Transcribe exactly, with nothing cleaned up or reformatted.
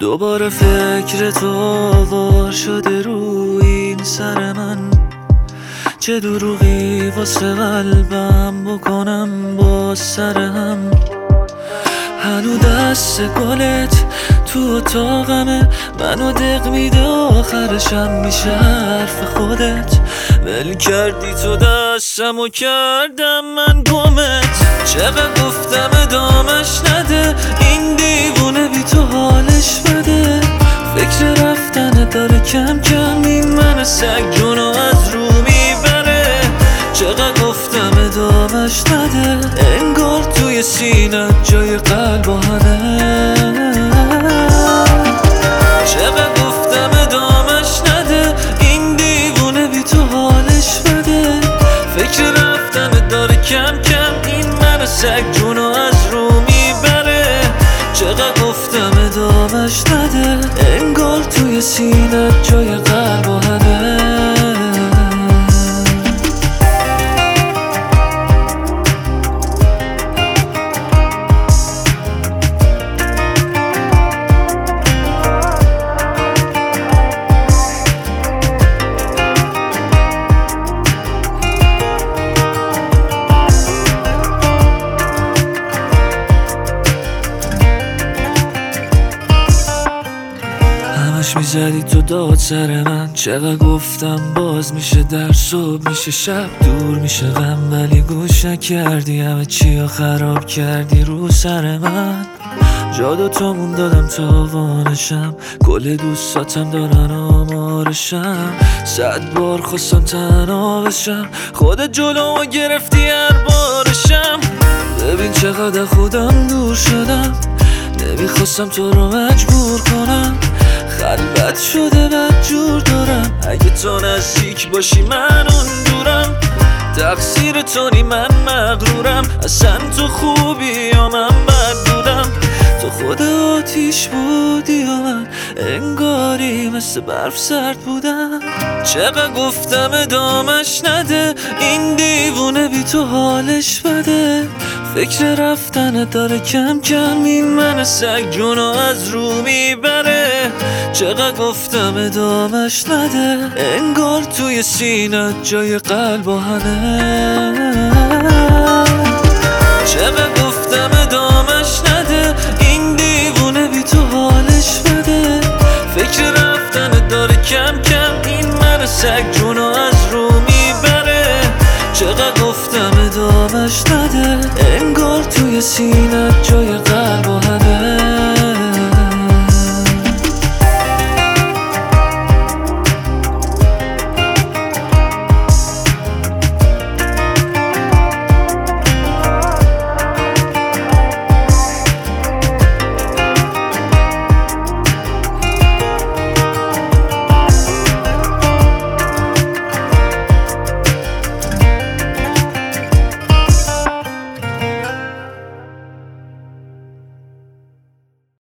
دوباره فکر تو آوار شده روی این سر من. چه دروغی واسه قلبم بکنم با سر هم. هنو دست گلت تو اتاقمه، منو دق میده آخرشم میشه حرف خودت. ول کردی تو دستم و کردم من گمت. چقدر گفتم ادامش نده، این دیوونه بی تو حالش بده. فکر رفتن داره کم کم این من سگ جونو از رو میبره. چقدر گفتم ادامش نده، انگار توی سینه جای قلب و هنه. چقدر گفتم ادامش نده، این دیوونه بی تو حالش بده. فکر رفتن داره کم کم این من سگ جونو از رو میبره. چقدر گفتم ادامش نده، انگار توی سینه جای قلب و هنه. همش میزدی تو داد سر من. چقدر گفتم باز میشه در صبح میشه شب دور میشه غم، ولی گوش نکردی همه چی رو خراب کردی رو سر من. جادو تامون دادم تاوانشم، کل دوستاتم دارن آمارشم. صد بار خواستم تنها بشم، خودت جلومو گرفتی هر بارشم. ببین چقدر خودم دور شدم، نمیخواستم تو رو مجبور کنم. خلوت شده بد جور دارم، اگه تو نزدیک باشی من اون دورم. تقصیر تو نی من مغرورم، اصلا تو خوبی یا من بد بودم. تو خود آتیش بودی یا من انگاری مثل برف سرد بودم. چقدر گفتم ادامش نده، این دیوونه بی تو حالش بده. فکر رفتن داره کم کم این من سگ جونو از رو میبره. چقدر گفتم ادامش نده، انگار توی سینه جای قلب و هنه. چقدر گفتم ادامش نده، این دیوونه بی تو حالش بده. فکر رفتن داره کم کم این من سگ جونو از رو میبره. چقدر گفتم ادامش نده، انگار توی سینه جای